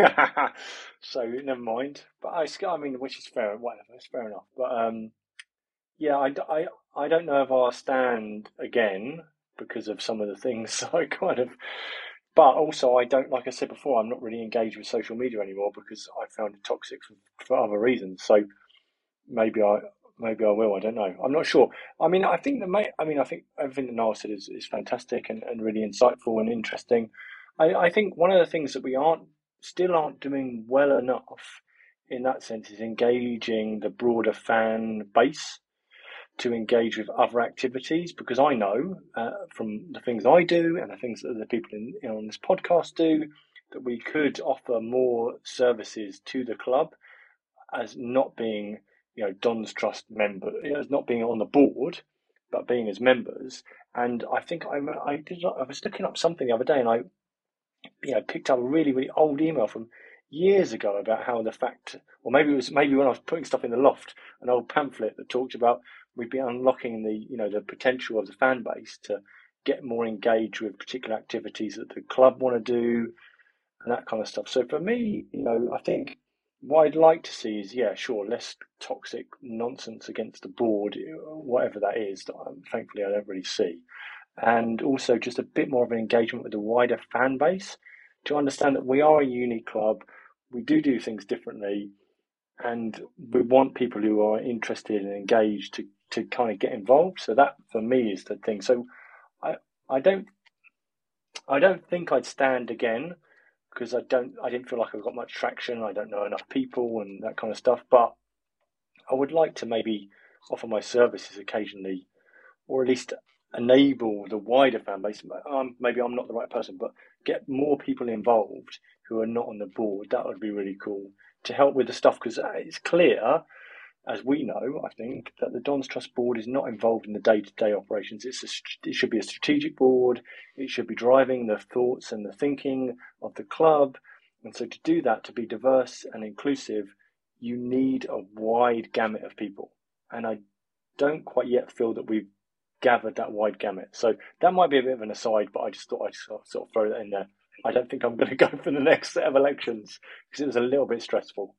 so never mind. But I, I mean, which is fair, whatever, it's fair enough. But um, yeah, I, I, I don't know if I'll stand again because of some of the things I kind of. But also, I don't, like I said before, I'm not really engaged with social media anymore because I found it toxic for, for other reasons. So maybe I. Maybe I will. I don't know. I'm not sure. I mean, I think that. May, I mean, I think everything that Niall said is, is fantastic and, and really insightful and interesting. I, I think one of the things that we aren't still aren't doing well enough in that sense is engaging the broader fan base to engage with other activities. Because I know uh, from the things I do and the things that the people in, you know, on this podcast do that we could offer more services to the club as not being, you know, Don's Trust member, you know, as not being on the board, but being as members. And I think I, I did. I was looking up something the other day, and I, you know, picked up a really, really old email from years ago about how the fact, or maybe it was maybe when I was putting stuff in the loft, an old pamphlet that talked about we'd be unlocking the, you know, the potential of the fan base to get more engaged with particular activities that the club want to do, and that kind of stuff. So for me, you know, I think. What I'd like to see is, yeah, sure, less toxic nonsense against the board, whatever that is, that um, thankfully I don't really see. And also just a bit more of an engagement with the wider fan base to understand that we are a unique club, we do do things differently, and we want people who are interested and engaged to, to kind of get involved. So that, for me, is the thing. So I, I don't, I don't think I'd stand again, because I don't, I didn't feel like I got much traction. I don't know enough people and that kind of stuff. But I would like to maybe offer my services occasionally, or at least enable the wider fan base. Um, maybe I'm not the right person, but get more people involved who are not on the board. That would be really cool to help with the stuff, because it's clear, as we know, I think, that the Don's Trust board is not involved in the day-to-day operations. It's a, it should be a strategic board. It should be driving the thoughts and the thinking of the club. And so to do that, to be diverse and inclusive, you need a wide gamut of people. And I don't quite yet feel that we've gathered that wide gamut. So that might be a bit of an aside, but I just thought I'd sort of, sort of throw that in there. I don't think I'm going to go for the next set of elections because it was a little bit stressful.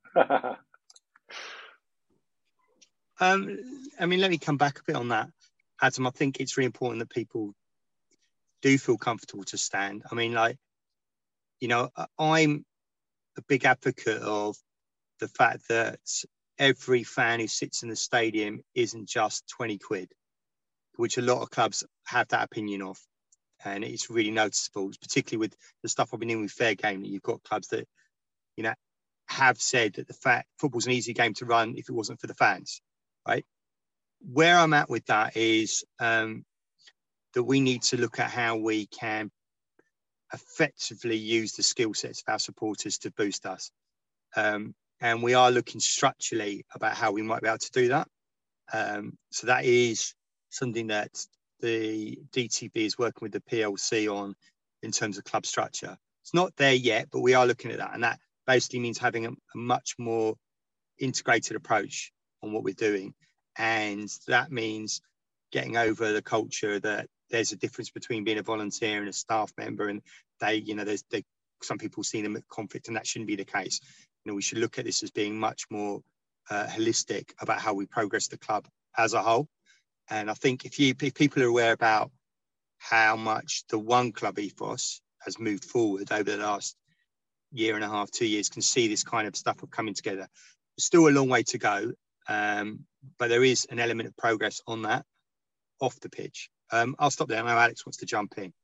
Um, I mean, let me come back a bit on that, Adam. I think it's really important that people do feel comfortable to stand. I mean, like, you know, I'm a big advocate of the fact that every fan who sits in the stadium isn't just twenty quid, which a lot of clubs have that opinion of. And it's really noticeable, particularly with the stuff I've been in with Fair Game, that you've got clubs that, you know, have said that the fact football's an easy game to run if it wasn't for the fans. Right. Where I'm at with that is um, that we need to look at how we can effectively use the skill sets of our supporters to boost us. Um, and we are looking structurally about how we might be able to do that. Um, so that is something that the D T B is working with the P L C on in terms of club structure. It's not there yet, but we are looking at that. And that basically means having a, a much more integrated approach on what we're doing. And that means getting over the culture that there's a difference between being a volunteer and a staff member, and they, you know, there's they, some people see them at conflict, and that shouldn't be the case. You know, we should look at this as being much more uh, holistic about how we progress the club as a whole. And I think if you if people are aware about how much the one club ethos has moved forward over the last year and a half, two years, can see this kind of stuff of coming together. There's still a long way to go, um, but there is an element of progress on that off the pitch. Um, I'll stop there. I know Alex wants to jump in.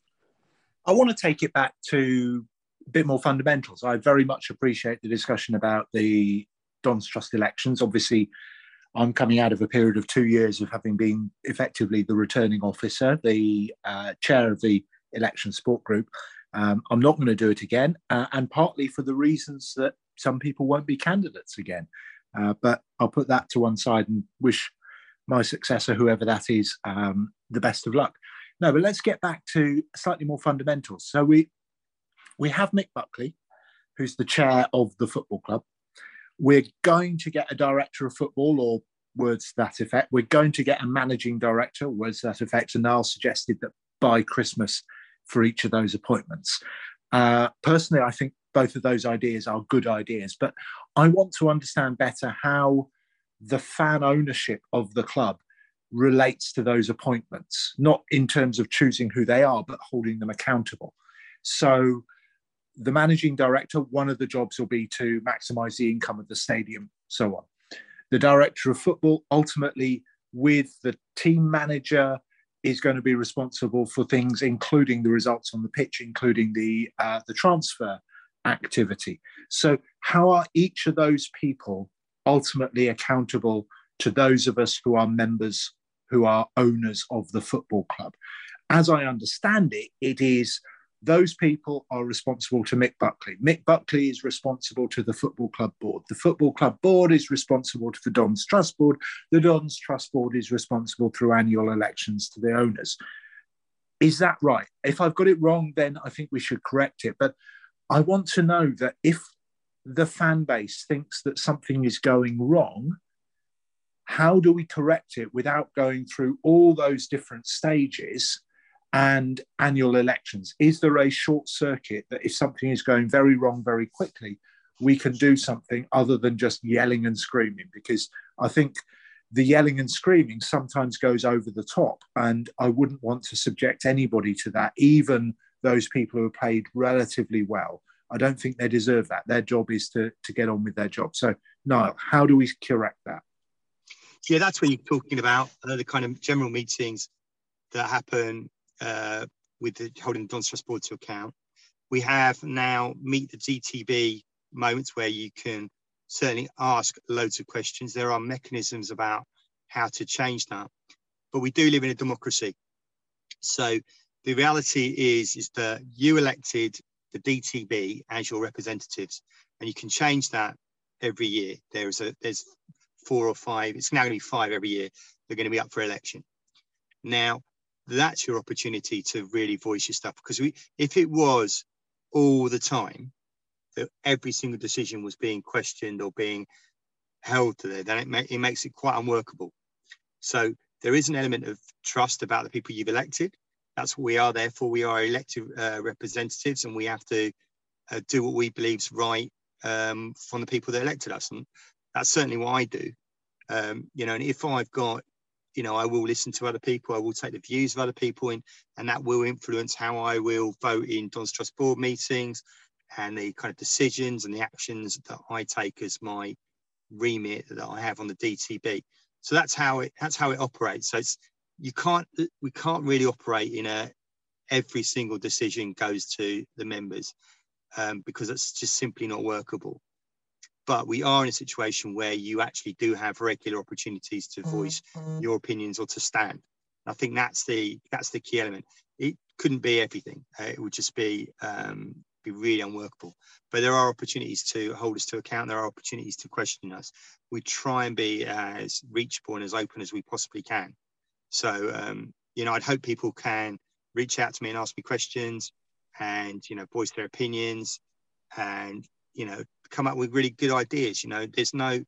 I want to take it back to a bit more fundamentals. I very much appreciate the discussion about the Don's Trust elections. Obviously, I'm coming out of a period of two years of having been effectively the returning officer, the uh, chair of the election support group. Um, I'm not going to do it again, uh, and partly for the reasons that some people won't be candidates again. Uh, but I'll put that to one side and wish my successor, whoever that is, um, the best of luck. No, but let's get back to slightly more fundamentals. So we we have Mick Buckley, who's the chair of the football club. We're going to get a director of football, or words to that effect. We're going to get a managing director, words to that effect. And Niall suggested that by Christmas for each of those appointments. Uh, personally, I think both of those ideas are good ideas, but I want to understand better how the fan ownership of the club relates to those appointments, not in terms of choosing who they are, but holding them accountable. So the managing director, one of the jobs will be to maximise the income of the stadium, so on. The director of football, ultimately with the team manager, is going to be responsible for things, including the results on the pitch, including the uh, the transfer activity. So how are each of those people ultimately accountable to those of us who are members, who are owners of the football club? As I understand it, it is those people are responsible to Mick Buckley. Mick Buckley is responsible to the football club board. The football club board is responsible to the Don's Trust board. The Don's Trust board is responsible through annual elections to the owners. Is that right? If I've got it wrong, then I think we should correct it. But I want to know that if the fan base thinks that something is going wrong, how do we correct it without going through all those different stages and annual elections? Is there a short circuit that if something is going very wrong very quickly, we can do something other than just yelling and screaming? Because I think the yelling and screaming sometimes goes over the top, and I wouldn't want to subject anybody to that, even those people who are paid relatively well. I don't think they deserve that. Their job is to, to get on with their job. So, Niall, how do we correct that? Yeah, that's when you're talking about uh, the kind of general meetings that happen uh, with the holding the Don's Trust board to account. We have now Meet the D T B moments where you can certainly ask loads of questions. There are mechanisms about how to change that, but we do live in a democracy. So the reality is, is that you elected the D T B as your representatives, and you can change that every year. There's a there's four or five. It's now going to be five every year. They're going to be up for election. Now, that's your opportunity to really voice your stuff, because we, if it was all the time that every single decision was being questioned or being held to there, then it, ma it makes it quite unworkable. So there is an element of trust about the people you've elected. That's what we are there for. We are elected uh, representatives, and we have to uh, do what we believe is right um, from the people that elected us. And that's certainly what I do. Um, you know, and if I've got, you know, I will listen to other people. I will take the views of other people, and, and that will influence how I will vote in Don's Trust board meetings and the kind of decisions and the actions that I take as my remit that I have on the D T B. So that's how it that's how it operates. So it's, you can't we can't really operate in a every single decision goes to the members, um, because that's just simply not workable. But we are in a situation where you actually do have regular opportunities to voice mm-hmm. your opinions or to stand. I think that's the that's the key element. It couldn't be everything. Uh, it would just be um, be really unworkable. But there are opportunities to hold us to account. There are opportunities to question us. We try and be as reachable and as open as we possibly can. So, um, you know, I'd hope people can reach out to me and ask me questions and, you know, voice their opinions and, you know, come up with really good ideas. You know, there's no,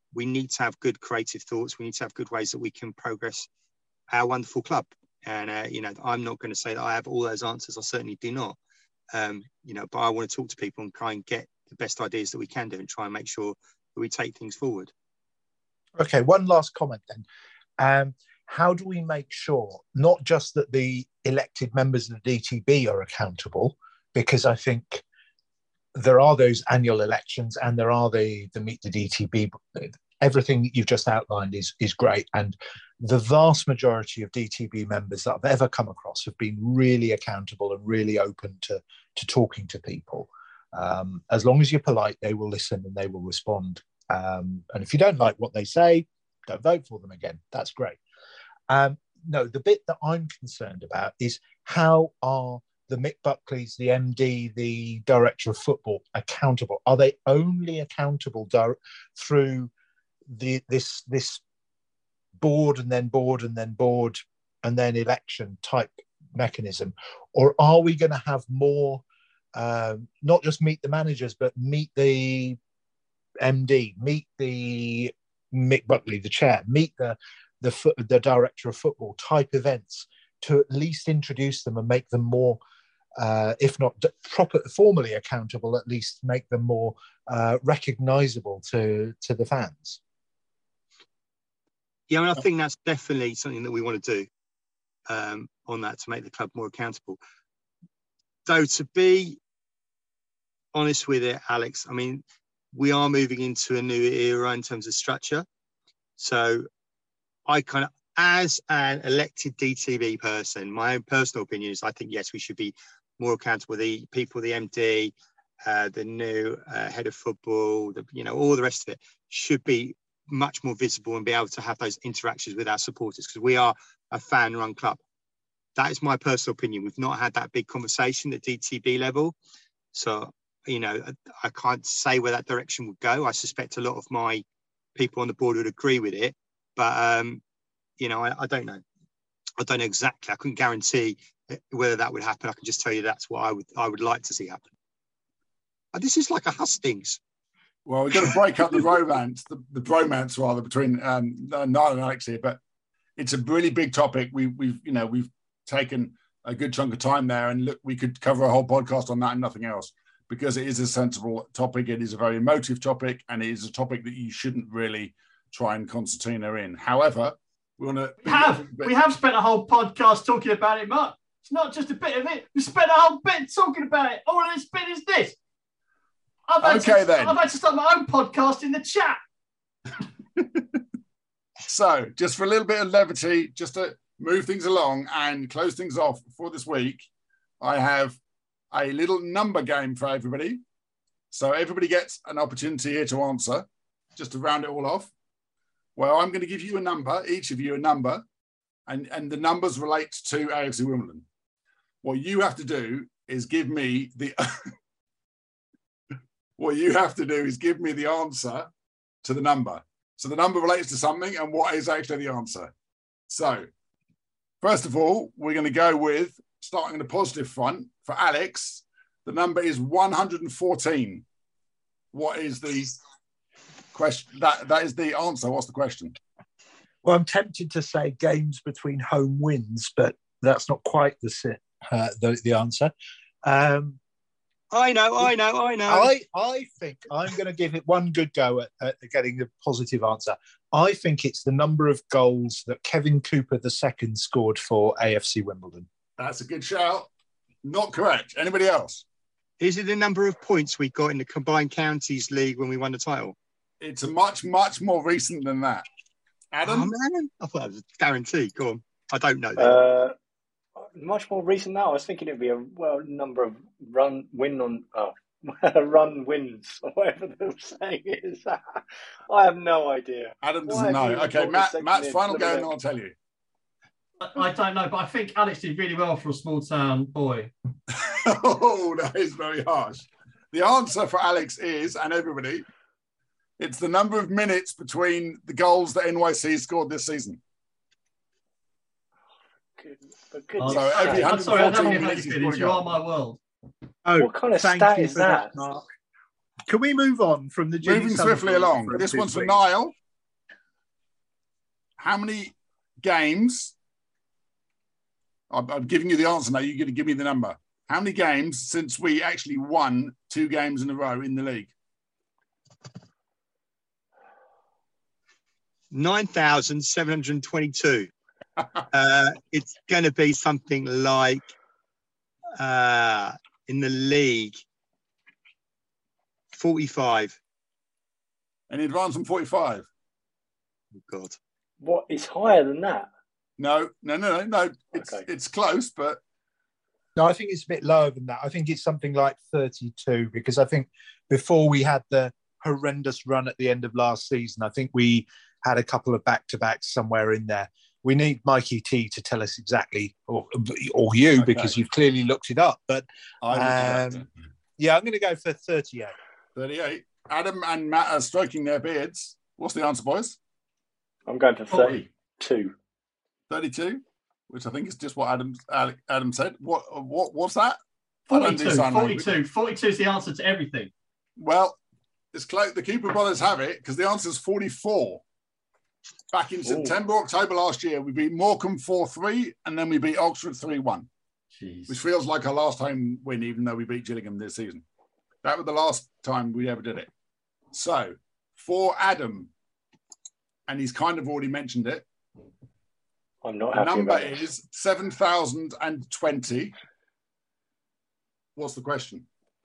we need to have good creative thoughts. We need to have good ways that we can progress our wonderful club. And, uh, you know, I'm not going to say that I have all those answers. I certainly do not. Um, you know, but I want to talk to people and try and get the best ideas that we can do and try and make sure that we take things forward. Okay, one last comment then. Um, how do we make sure not just that the elected members of the D T B are accountable, because I think there are those annual elections and there are the, the Meet the D T B. Everything that you've just outlined is, is great. And the vast majority of D T B members that I've ever come across have been really accountable and really open to, to talking to people. Um, as long as you're polite, they will listen and they will respond. Um, and if you don't like what they say, don't vote for them again. That's great. Um, no, the bit that I'm concerned about is how are the Mick Buckleys, the M D, the Director of Football accountable? Are they only accountable di- through the this this board and then board and then board and then election type mechanism? Or are we going to have more, um, not just meet the managers, but meet the M D, meet the Mick Buckley, the chair, meet the the, the Director of Football type events to at least introduce them and make them more, uh, if not proper, formally accountable, at least make them more uh, recognisable to, to the fans? Yeah, I mean, I think that's definitely something that we want to do um, on that to make the club more accountable. Though, to be honest with it, Alex, I mean, we are moving into a new era in terms of structure. So I kind of, as an elected D T B person, my own personal opinion is I think, yes, we should be more accountable. The people, the M D, uh, the new uh, head of football, the, you know, all the rest of it should be much more visible and be able to have those interactions with our supporters, because we are a fan-run club. That is my personal opinion. We've not had that big conversation at D T B level. So, you know, I can't say where that direction would go. I suspect a lot of my people on the board would agree with it. But, um, you know, I, I don't know. I don't know exactly. I couldn't guarantee whether that would happen. I can just tell you that's what I would I would like to see happen. And this is like a hustings. Well, we're going to break up the romance, the, the bromance rather, between um, Niall and Alex here. But it's a really big topic. We, we've, you know, we've taken a good chunk of time there, and look, we could cover a whole podcast on that and nothing else, because it is a sensible topic. It is a very emotive topic, and it is a topic that you shouldn't really try and concertina in. However, we want to we have we have spent a whole podcast talking about it, Mark. It's not just a bit of it. We spent a whole bit talking about it. All of this bit is this. I've had okay, to, then. I've had to start my own podcast in the chat. So, just for a little bit of levity, just to move things along and close things off for this week, I have a little number game for everybody. So everybody gets an opportunity here to answer, just to round it all off. Well, I'm going to give you a number, each of you a number, and, and the numbers relate to A F C Wimbledon. What you have to do is give me the... what you have to do is give me the answer to the number. So the number relates to something, and what is actually the answer. So, first of all, we're going to go with, starting on the positive front, for Alex, the number is one hundred fourteen. What is the question? That, that is the answer. What's the question? Well, I'm tempted to say games between home wins, but that's not quite the uh, the, the answer. Um, I know, I know, I know. I, I think I'm going to give it one good go at, at getting the positive answer. I think it's the number of goals that Kevin Cooper the second scored for A F C Wimbledon. That's a good shout. Not correct. Anybody else? Is it the number of points we got in the Combined Counties League when we won the title? It's a much, much more recent than that. Adam? Oh, man. I thought that was a guarantee. Go on. I don't know that. Uh, much more recent now. I was thinking it'd be a well number of run win on oh, run wins or whatever the saying is. I have no idea. Adam doesn't know. Okay, Matt. Matt's final go, and I'll tell you. I don't know, but I think Alex did really well for a small town boy. Oh, that is very harsh. The answer for Alex is, and everybody, it's the number of minutes between the goals that N Y C scored this season. Goodness, so every I'm sorry, I don't know how minutes you feel. You are my world. Oh, what kind of stat is that? Mark. Can we move on from the Moving swiftly along? This one's for Niall. How many games? I'm, I'm giving you the answer now. You're going to give me the number. How many games since we actually won two games in a row in the league? nine thousand seven hundred twenty-two. uh, it's going to be something like uh, in the league, forty-five. Any advance on forty-five? Oh, God. What is higher than that? No, no, no, no, no. It's, Okay. it's close, but... No, I think it's a bit lower than that. I think it's something like thirty-two, because I think before we had the horrendous run at the end of last season, I think we had a couple of back-to-backs somewhere in there. We need Mikey T to tell us exactly, or or you, Okay. because you've clearly looked it up. But I um, yeah, I'm going to go for thirty-eight. thirty-eight. Adam and Matt are stroking their beards. What's the answer, boys? I'm going for forty. thirty-two. thirty-two, which I think is just what Adam Adam said. What what what's that? I don't do forty-two. sign language. forty-two. forty-two is the answer to everything. Well, it's close. The Cooper brothers have it because the answer is forty-four. Back in September, October last year, we beat Morecambe four three, and then we beat Oxford three one, Jeez. which feels like our last home win, even though we beat Gillingham this season. That was the last time we ever did it. So, for Adam, and he's kind of already mentioned it, I'm not the happy number about it. is seven thousand twenty. What's the question?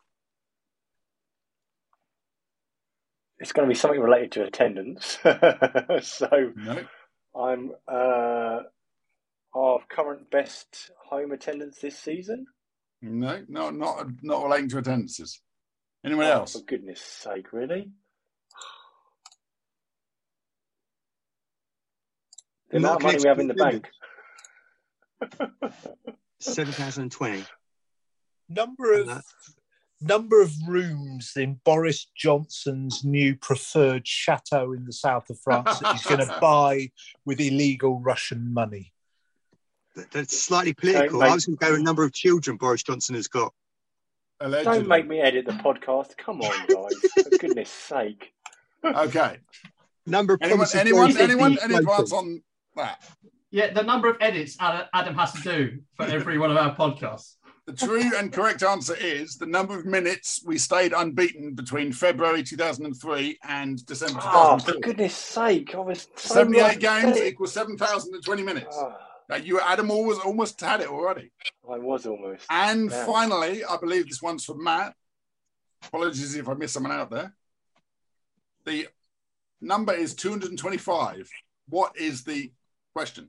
It's going to be something related to attendance. So No. I'm uh, our current best home attendance this season. No, no, not not relating to attendances. Anyone Oh, else? for goodness sake, really? The amount of money we have in the bank. seven thousand twenty. Number of And that- number of rooms in Boris Johnson's new preferred chateau in the south of France that he's going to buy with illegal Russian money. that- That's slightly political. Don't I was going to go a number of children Boris Johnson has got. Allegedly. Don't make me edit the podcast. Come on, guys. For goodness sake. Okay. Number of Anyone? promises Anyone? Boris Johnson Anyone? is Any floating. advance on that? Yeah, the number of edits Ad- Adam has to do for every one of our podcasts. The true and correct answer is the number of minutes we stayed unbeaten between February two thousand three and December Oh, for two thousand four. goodness sake. I was so seventy-eight right to games say it. equals seven thousand twenty minutes. Oh, Now, you, Adam, always almost had it already. I was almost. And Yeah. finally, I believe this one's for Matt. Apologies if I missed someone out there. The number is two hundred twenty-five. What is the question?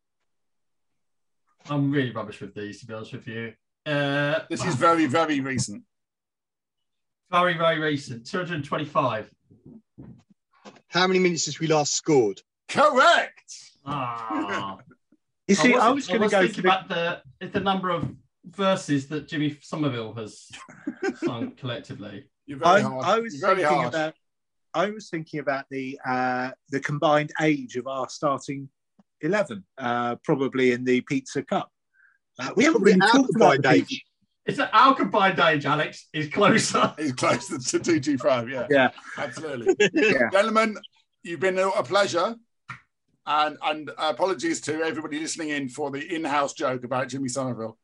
I'm really rubbish with these, to be honest with you. Uh, This is very, very recent. very, very recent. two hundred twenty-five. How many minutes since we last scored? Correct. Ah. You see, I wasn't- was going to go thinking for the, about the, it's the number of verses that Jimmy Somerville has sung collectively. You're very I, hard. I was You're very thinking hard. about I was thinking about the uh, the combined age of our starting eleven, uh, probably in the Pizza Cup. Uh, we haven't really Our talked about combined the age. Pizza. It's an our combined age, Alex, is closer. He's close to two twenty-five. Yeah, Yeah, absolutely. yeah. Gentlemen, you've been a pleasure. And, and apologies to everybody listening in for the in-house joke about Jimmy Somerville.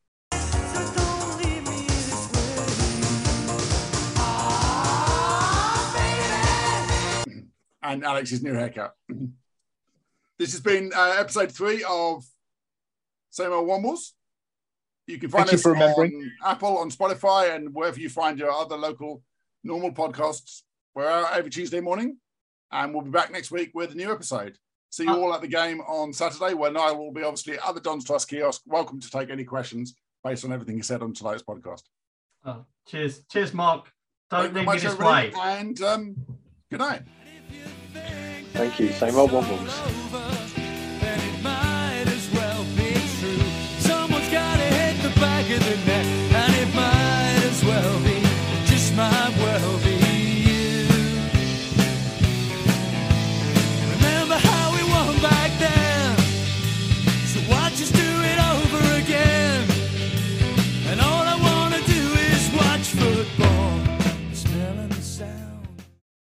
And Alex's new haircut. This has been uh, episode three of Same Old Wombles. You can find Thank you us for remembering. on Apple, on Spotify, and wherever you find your other local normal podcasts. We're out every Tuesday morning, and we'll be back next week with a new episode. See you all at the game on Saturday, where Niall will be obviously at the Don's Trust kiosk. Welcome to take any questions based on everything he said on tonight's podcast. Oh, cheers. Cheers, Mark. Don't Thank you leave very me much, this way. everybody, and um, good night. Thank you. Same old wobbles. Then it might as well be true. Someone's gotta hit the back of the net.